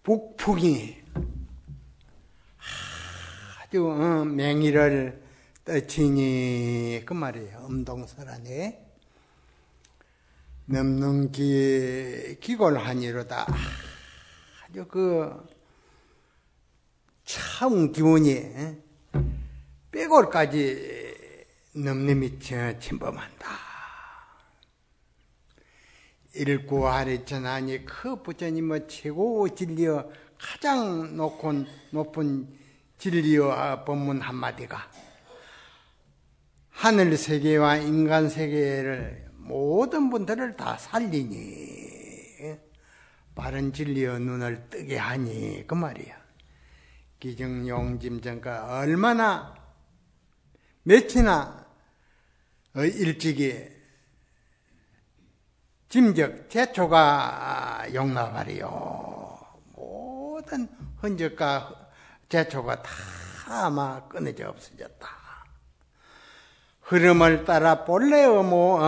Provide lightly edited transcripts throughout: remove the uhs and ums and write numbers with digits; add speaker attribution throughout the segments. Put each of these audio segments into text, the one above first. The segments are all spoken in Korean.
Speaker 1: 북풍이 아주 맹위를 떠치니 그 말이에요. 음동설하네. 넘는 기골하니로다. 아주 차운 기운이 빼골까지 넘님이 침범한다. 일구하리 전하니 그 부처님의 최고 진리여 가장 높은 진리여 법문 한마디가 하늘 세계와 인간 세계를 모든 분들을 다 살리니 바른 진리의 눈을 뜨게 하니 그 말이야. 기증용짐전가 얼마나 몇이나 일찍이 짐적 제초가 용납하리요. 모든 흔적과 제초가 다 아마 끊어져 없어졌다. 흐름을 따라 본래의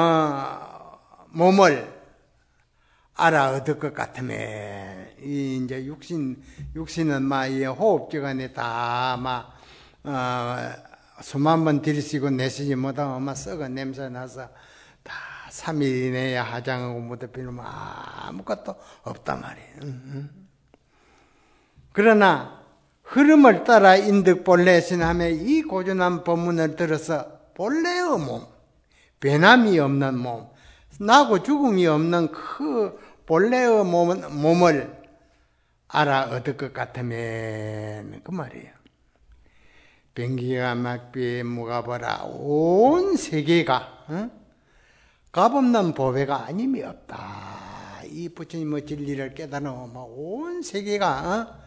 Speaker 1: 몸을 알아 얻을 것 같으면 이제 육신은 막 이 호흡기관에 다 수만 번 들이쉬고 내쉬지 못하면 막 썩어 냄새 나서 다 3일 이내에 화장하고 무대 비누면 아무것도 없단 말이에요. 그러나 흐름을 따라 인득 본래신 하며 이 고전한 법문을 들어서 본래의 몸, 변함이 없는 몸, 나고 죽음이 없는 그 본래의 몸을 알아 얻을 것 같으면 그 말이에요. 변기가 막비에 무가보라 온 세계가 값없는 보배가 아님이 없다. 이 부처님의 진리를 깨달으면 온 세계가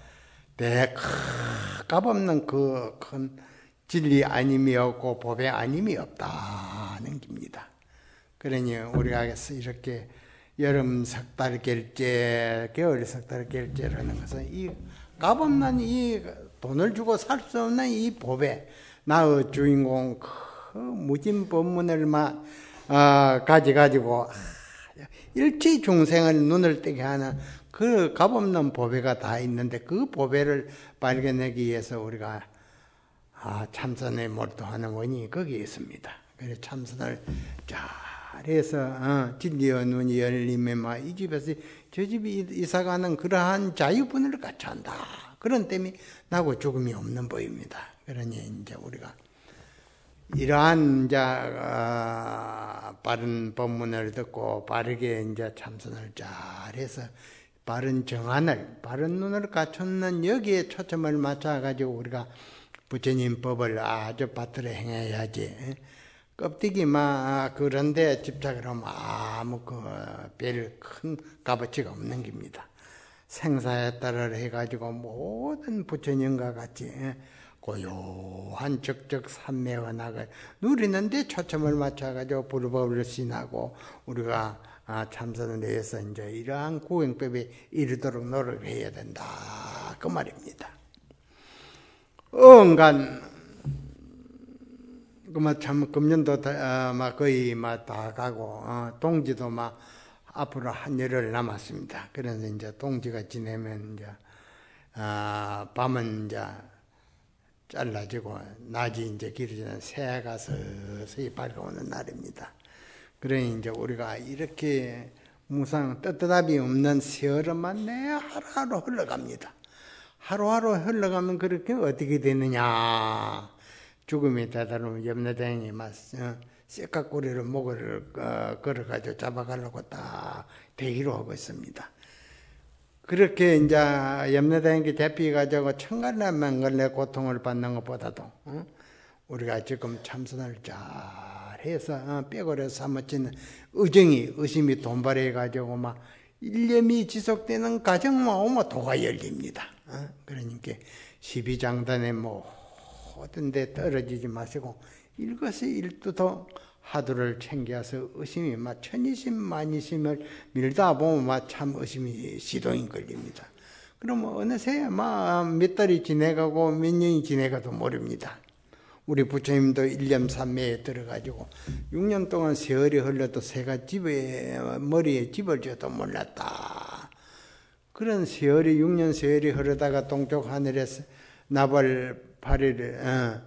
Speaker 1: 값없는 그 큰 진리 아님이 없고 보배 아님이 없다는 겁니다. 그러니 우리가 이렇게 여름 석달 결제, 겨울 석달 결제라는 것은 이 값없는 이 돈을 주고 살 수 없는 이 보배, 나의 주인공 그 무진 법문을 가지고 일체 중생을 눈을 뜨게 하는 그 값없는 보배가 다 있는데 그 보배를 발견하기 위해서 우리가 참선에 몰두하는 원인이 거기에 있습니다. 그래서 참선을 잘해서 진리의 눈이 열리면 이 집에서 저 집이 이사가는 그러한 자유분을 갖춰야 한다. 그런 때문에 나고 죽음이 없는 법입니다. 그러니 이제 우리가 이러한 이제 바른 법문을 듣고 바르게 이제 참선을 잘해서 바른 정안을, 바른 눈을 갖췄는 여기에 초점을 맞춰가지고 우리가 부처님 법을 아주 받들어 행해야지. 껍데기만 그런데 집착을 하면 아무 별 큰 값어치가 없는 겁니다. 생사에 따라 해가지고 모든 부처님과 같이 고요한 적적 삼매원학을 누리는데 초점을 맞춰가지고 불법을 신하고 우리가 참선을 해서 이제 이러한 구행법에 이르도록 노력해야 된다. 그 말입니다. 참 금년도 거의 다 가고 동지도 앞으로 한 열흘 남았습니다. 그래서 이제 동지가 지내면 이제 밤은 이제 잘라지고 낮이 이제 길어지는 새해가 서서히 밝아오는 날입니다. 그러니 이제 우리가 이렇게 무상 떳떳함이 없는 세월만 내 하루하루 흘러갑니다. 하루하루 흘러가면 그렇게 어떻게 되느냐. 죽음이 다다르면 염라대왕이 쇠깍구리로 목을 걸어가지고 잡아가려고 딱 대기로 하고 있습니다. 그렇게 이제 염라대왕이 잡혀가지고 천갈래만갈래 고통을 받는 것보다도 우리가 지금 참선을 잘해서 뼈고려 사무치는 의심이 돈발해가지고 일념이 지속되는 과정만 오면 도가 열립니다. 그러니까 12장단에 모든 데 떨어지지 마시고 일거수일투도 하도를 챙겨서 의심이 천이심 만이심을 밀다 보면 참 의심이 시동이 걸립니다. 그러면 어느새 몇 달이 지내가고 몇 년이 지내가도 모릅니다. 우리 부처님도 1년 3매에 들어가지고 6년 동안 세월이 흘러도 새가 머리에 집을 져도 몰랐다. 그런 세월이 6년 세월이 흐르다가 동쪽 하늘에서 나발 8일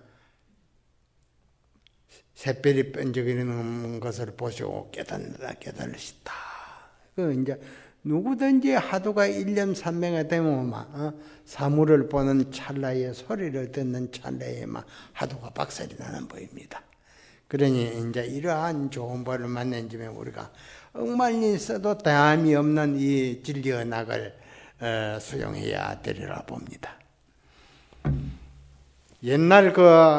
Speaker 1: 샛별이 번쩍이는 것을 보시고 깨달으시다. 그 이제 누구든지 하도가 1년 3매가 되면 막 사물을 보는 찰나에 소리를 듣는 찰나에 막 하도가 박살이 나는 법입니다. 그러니 이제 이러한 좋은 법을 만난 점에 우리가 억만리 써도 다함이 없는 이 진리의 낙을 수용해야 되리라 봅니다. 옛날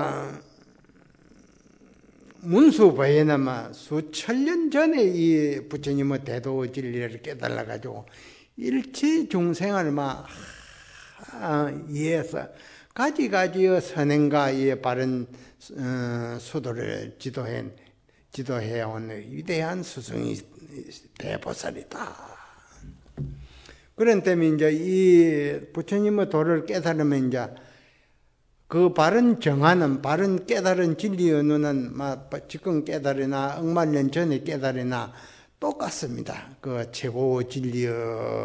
Speaker 1: 문수보에는 수천 년 전에 이 부처님의 대도 진리를 깨달아 가지고 일체 중생을 이해해서 가지가지의 선행과 이 바른 수도를 지도해온 위대한 스승이 대보살이다. 그런 때문에 이제 이 부처님의 도를 깨달으면 이제 그 바른 정하는, 바른 깨달은 진리의 눈은 지금 깨달으나 억만년 전에 깨달으나 똑같습니다. 그 최고 진리의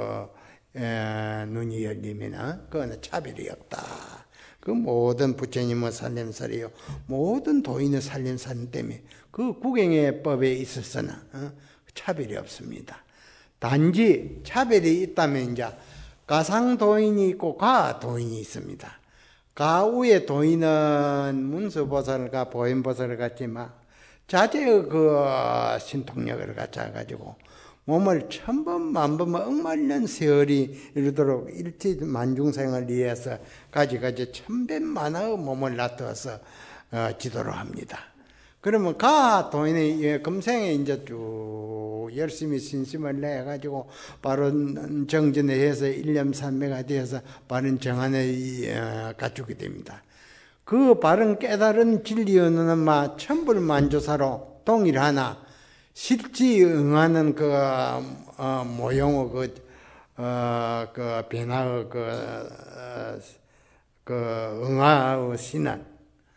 Speaker 1: 눈이 열리면 그거는 차별이 없다. 그 모든 부처님의 살림살이요, 모든 도인의 살림살 때문에 그 구경의 법에 있어서는 차별이 없습니다. 단지 차별이 있다면 이제 가상도인이 있고 가도인이 있습니다. 가우의 도인은 문수보살과 보현보살을 갖지만 자제의 그 신통력을 갖춰가지고 몸을 천번 만번 억만년 세월이 이르도록 일체 만중생을 위해서 가지가지 천변만화의 몸을 놔두어서 지도를 합니다. 그러면 가도인이 금생에 이제 쭉 열심히 신심을 내가지고 바른 정진을 해서 일념삼매가 되어서 바른 정안을 갖추게 됩니다. 그 바른 깨달은 진리의 눈은 천불만조사로 동일하나 실지 응하는 그 모형의 그 변화의 그 응하의 신은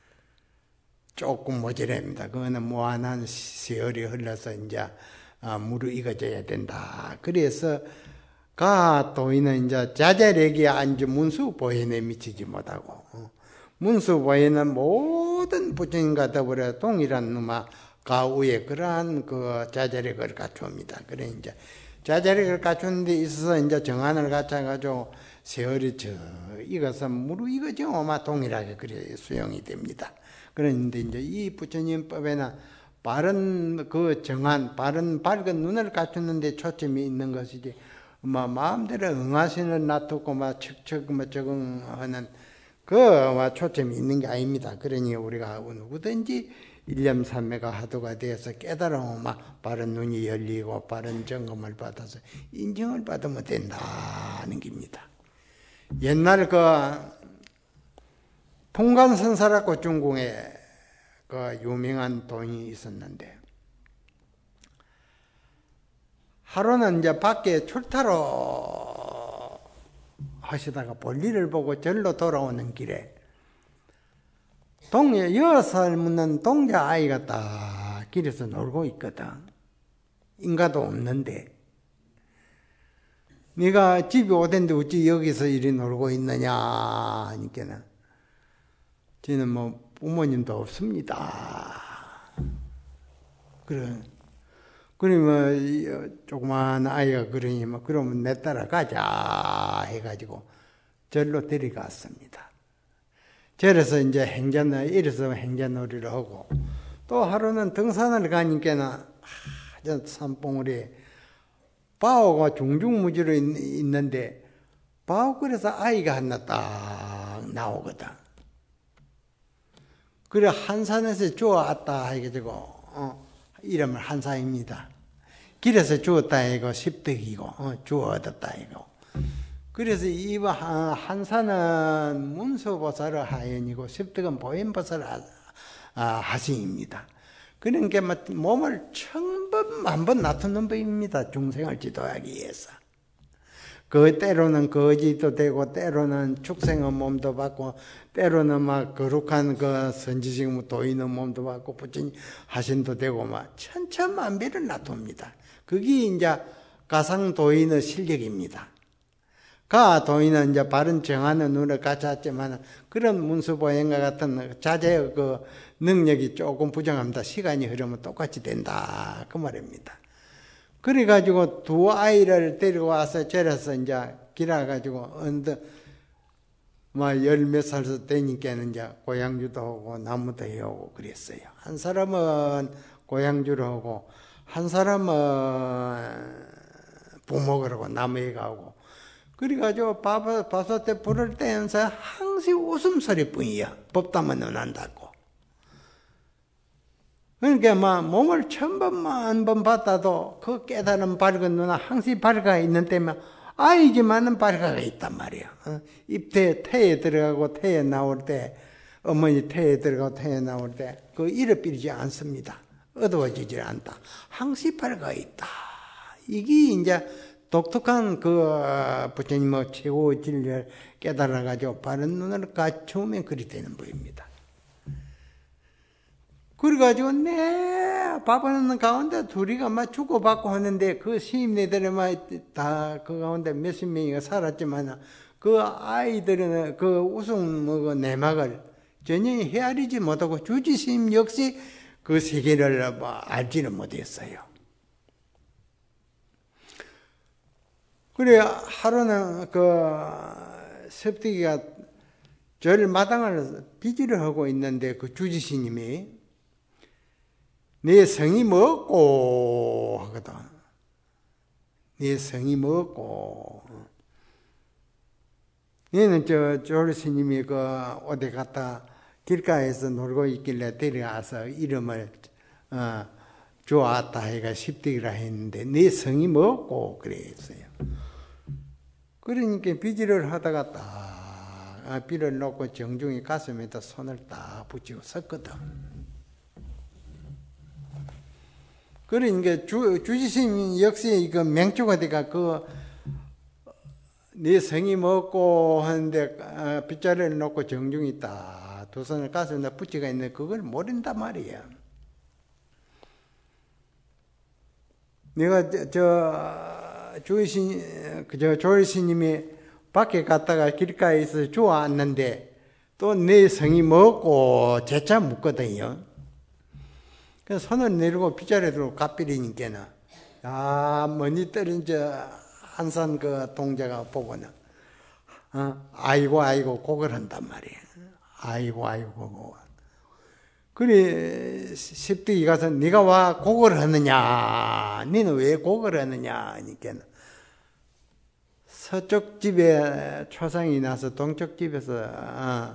Speaker 1: 조금 모자랍니다. 그거는 무한한 세월이 흘러서 이제 무르익어져야 된다. 그래서 가도인은 이제 자잘에게 앉아 문수보현에 미치지 못하고 문수보현은 모든 부처님과 더불어 동일한 가우의 그러한 그 자잘액을 갖춥니다. 그래 이제 자잘액을 갖추는 데 있어서 이제 정안을 갖춰가지고 세월이 익어서 무르익어져 동일하게 그래 수용이 됩니다. 그런데 이제 이 부처님법에는 바른 그 정한, 바른 밝은 눈을 갖추는데 초점이 있는 것이지, 마음대로 응하신을 놔두고 척척 적응하는 그 초점이 있는 게 아닙니다. 그러니 우리가 누구든지 일념삼매가 하도가 되어서 깨달으면 바른 눈이 열리고 바른 점검을 받아서 인정을 받으면 된다는 겁니다. 옛날 통간선사라고 중궁에 그 유명한 도인이 있었는데 하루는 이제 밖에 출타로 하시다가 볼일을 보고 절로 돌아오는 길에 동네 6살 묻는 동자 아이가 딱 길에서 놀고 있거든. 인가도 없는데 네가 집에 오던데 어찌 여기서 이리 놀고 있느냐 하니까는 저는 부모님도 없습니다. 그러면 조그만 아이가 그러니 그러면 내 따라 가자 해가지고 절로 데려갔습니다. 절에서 이제 이래서 행자놀이를 하고 또 하루는 등산을 가니까는 저 산봉우리에 바오가 중중무지로 있는데 바오굴에서 아이가 하나 딱 나오거든. 그래 한산에서 주워왔다 해가지고 이름을 한산입니다. 길에서 주웠다 해고 십덕이고 주워 얻었다 해고. 그래서 이 한산은 문수보살의 하연이고 십덕은 보현보살 하신입니다. 그러니까 몸을 천번 만번 놔두는 법입니다. 중생을 지도하기 위해서. 그 때로는 거지도 되고 때로는 축생의 몸도 받고 때로는 거룩한 그 선지식 도인의 몸도 받고 부처님 하신도 되고 천차만별을 놔둡니다. 그게 이제 가상도인의 실력입니다. 도인은 이제 바른 정하는 눈을 갖췄지만 그런 문수보행과 같은 자제의 그 능력이 조금 부정합니다. 시간이 흐르면 똑같이 된다. 그 말입니다. 그래가지고 두 아이를 데리고 와서 절에서 이제 기라가지고 언덕 열 몇 살서 되니까는 이제 고향주도 하고 나무도 해오고 그랬어요. 한 사람은 고향주를 하고 한 사람은 부목을 하고 나무에 가고 그래가지고 밥솥 때 불을 떼면서 항상 웃음소리 뿐이야. 법담은 안 한다고. 그러니까 막 몸을 1000번 받아도 그 깨달은 밝은 눈은 항상 밝아 있는 때면 아이지만은 밝아가 있단 말이야. 태에 들어가고 태에 나올 때 어머니 태에 들어가고 태에 나올 때 그 잃어버리지 않습니다. 어두워지지 않다. 항상 밝아 있다. 이게 이제 독특한 그 부처님의 최고의 진리를 깨달아가지고 바른 눈을 갖추면 그리 되는 법입니다. 그래가지고 밥하는 가운데 둘이가 막 주고받고 하는데 그 시임네들은 다 그 가운데 몇십 명이가 살았지만 그 아이들은 그 웃음 내막을 전혀 헤아리지 못하고 주지스님 역시 그 세계를 알지는 못했어요. 그래 하루는 그 섭득이가 절 마당을 비지를 하고 있는데 그 주지스님이 네 성이 뭐고 하거든. 네 성이 뭐고. 얘는 조리 스님이 그 어디 갔다 길가에서 놀고 있길래 데려가서 이름을 좋았다 해가 십득이라 했는데 네 성이 뭐고 그랬어요. 그러니까 비지를 하다가 딱 비를 놓고 정중히 가슴에다 손을 딱 붙이고 섰거든. 그러니까 주지스님 역시 이거 맹주가 돼가 네 성이 뭐고 하는데 빗자루를 놓고 정중히 딱 두 손을 가슴에다 붙이가 있는데 그걸 모른단 말이야. 내가 조일스님이 밖에 갔다가 길가에서 주워왔는데 또 내 성이 뭐고 재차 묻거든요. 그래서 손을 내리고 빗자루에 들고 갚비리니까는 멀리 떨어진 한산 그 동자가 보고는 아이고 곡을 한단 말이에요. 아이고 곡을. 그래 십득이 가서 네가 와 곡을 하느냐? 너는 왜 곡을 하느냐? 하니까 서쪽 집에 초상이 나서 동쪽 집에서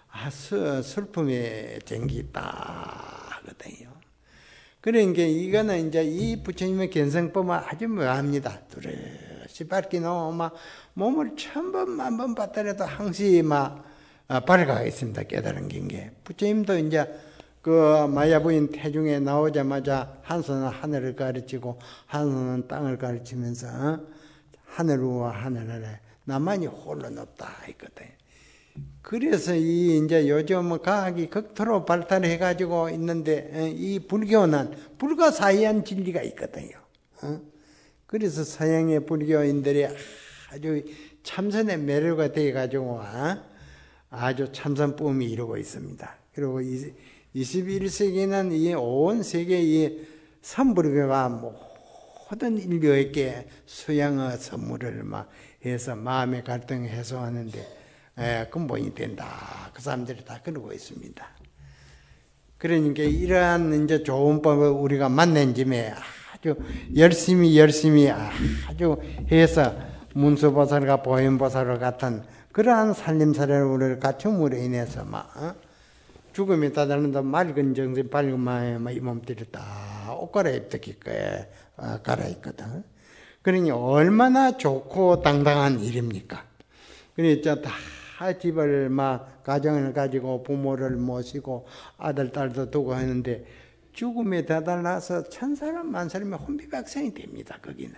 Speaker 1: 슬픔의 전기 있다 하거든요. 그러니까 이거는 이제 이 부처님의 견성법은 아주 묘합니다. 두렵시 밝게 나오면 몸을 1000번 만번 받더라도 항상 밝아가 있습니다. 깨달은 게. 부처님도 이제 그 마야부인 태중에 나오자마자 한 손은 하늘을 가르치고 한 손은 땅을 가르치면서 하늘 위와 하늘 아래 나만이 홀로 높다 했거든. 그래서 이제 요즘 과학이 극도로 발달해가지고 있는데 이 불교는 불가사의한 진리가 있거든요. 그래서 서양의 불교인들이 아주 참선의 매료가 돼가지고 아주 참선법이 이루고 있습니다. 그리고 21세기는 이 온 세계 이 선불교가 모든 인류에게 수양의 선물을 해서 마음의 갈등을 해소하는데 근본이 된다. 그 사람들이 다 그러고 있습니다. 그러니까 이러한 이제 좋은 법을 우리가 만난 짐에 아주 열심히 아주 해서 문수보살과 보현보살 같은 그러한 살림살이를 우리를 갖춤으로 인해서 죽음에 다다른다 맑은 정신 밝은 마음에 이 몸들이 다 옷 갈아입듯이 갈아입거든. 그러니 얼마나 좋고 당당한 일입니까? 그러니까 다 집을 가정을 가지고 부모를 모시고 아들 딸도 두고 하는데 죽음에 다다라서 1000사람 만사람이 혼비백산이 됩니다. 거기는.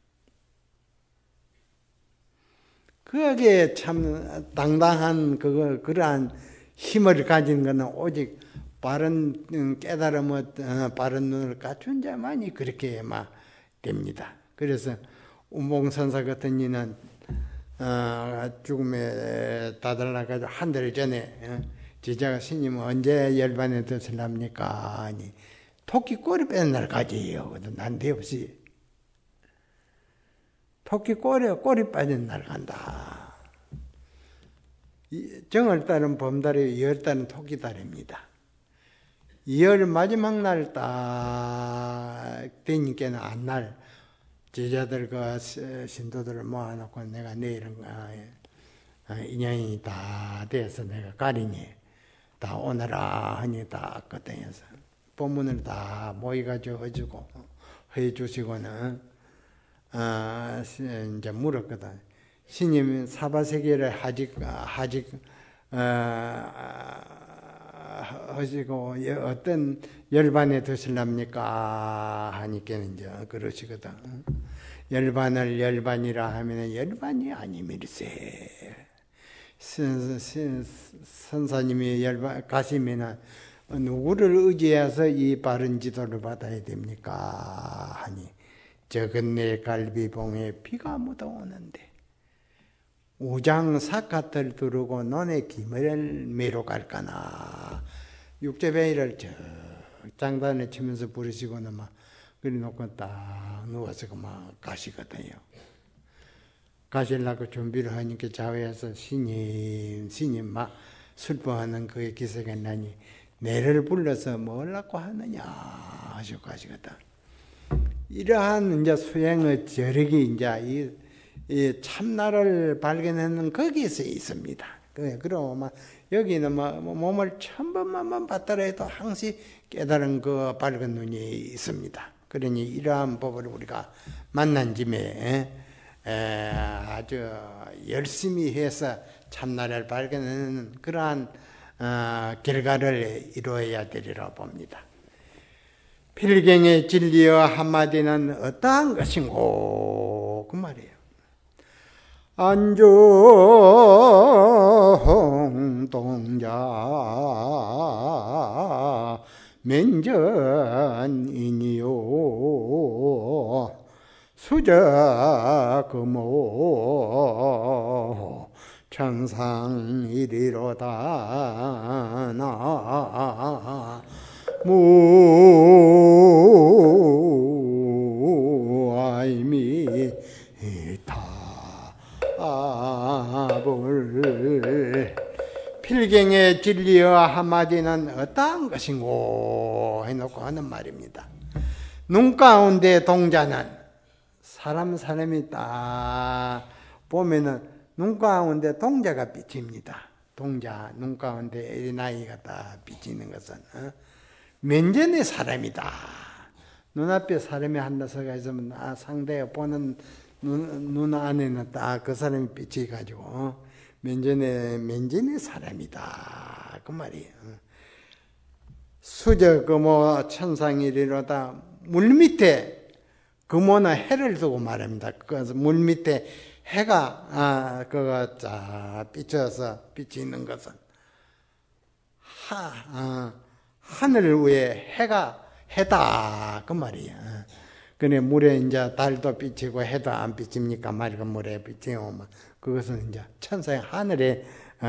Speaker 1: 그게 참 당당한 그러한 힘을 가진 것은 오직 바른 깨달음을 바른 눈을 갖춘 자만이 그렇게 됩니다. 그래서 운봉선사 같은 이는 죽음에 다다라가지고 한 달 전에 제자가 스님 언제 열반에 드실랍니까? 아니 토끼 꼬리 빼는 날까지예요. 난데없이 토끼 꼬리 빠진 날 간다. 정월달은 봄달이고 2월달은 토끼달입니다. 2월 마지막 날 딱 되니까는 안날 제자들 신도들을 모아놓고 내가 내일은 인연이 다 돼서 내가 가리니 다 오너라 하니 다 거든요. 법문을 다 모여가지고 해주시고는 이제 물었거든. 스님 사바세계를 하시고 어떤 열반에 드실랍니까? 하니까는 이제 그러시거든. 열반이라 하면은 열반이 아니밀세. 선사님이 가시면은 누구를 의지해서 이 바른 지도를 받아야 됩니까? 하니 적은 내 갈비봉에 피가 묻어오는데 우장 사카를 두르고 논의 기물을 메로 갈까나. 육제배이를 장단에 치면서 부르시고는 막 그리 놓고 딱 누워서 막 가시거든요. 가시려고 준비를 하니까 좌우에서 스님 막 슬퍼하는 그의 기색이 나니 내를 불러서 뭐라고 하느냐 하시고 가시거든. 이러한 이제 수행의 저력이 이제 이 참나를 발견하는 거기에서 있습니다. 그럼 여기는 몸을 1000번만 봤더라 해도 항상 깨달은 그 밝은 눈이 있습니다. 그러니 이러한 법을 우리가 만난 짐에 아주 열심히 해서 참나를 발견하는 그러한 결과를 이루어야 되리라 봅니다. 필경의 진리와 한마디는 어떠한 것인고 그 말이에요. 안종동자 면전이니요 수저금오 천상이리로다 나 무아이미타 필경의 진리와 한마디는 어떠한 것인고 해놓고 하는 말입니다. 눈 가운데 동자는 사람이 딱 보면은 눈 가운데 동자가 비칩니다. 동자 눈 가운데 어린아이가 딱 비치는 것은 면전의 사람이다. 눈앞에 사람이 한다서가 있으면 상대가 보는 눈 안에는 딱 그 사람이 비치가지고 면전의 사람이다 그 말이에요. 수저 금오 천상이리로다. 물 밑에 금오는 해를 두고 말합니다. 그래서 물 밑에 해가 그거 쫙 비쳐서 비치는 것은 하늘 위에 해다 그 말이에요. 그래 물에 이제 달도 비치고 해도 안 비칩니까? 맑은 물에 비치고 그것은 이제 천상의 하늘에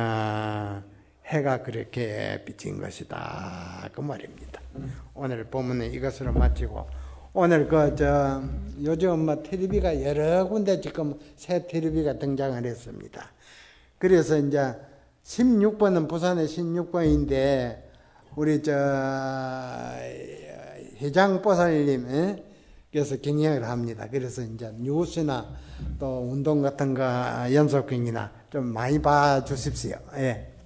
Speaker 1: 해가 그렇게 비친 것이다 그 말입니다. 오늘 본문은 이것으로 마치고 오늘 요즘 TV가 여러 군데 지금 새 TV가 등장을 했습니다. 그래서 이제 16번은 부산의 16번인데 우리 회장보살님 그래서 경영을 합니다. 그래서 이제 뉴스나 또 운동 같은 거 연속경이나 좀 많이 봐 주십시오. 예.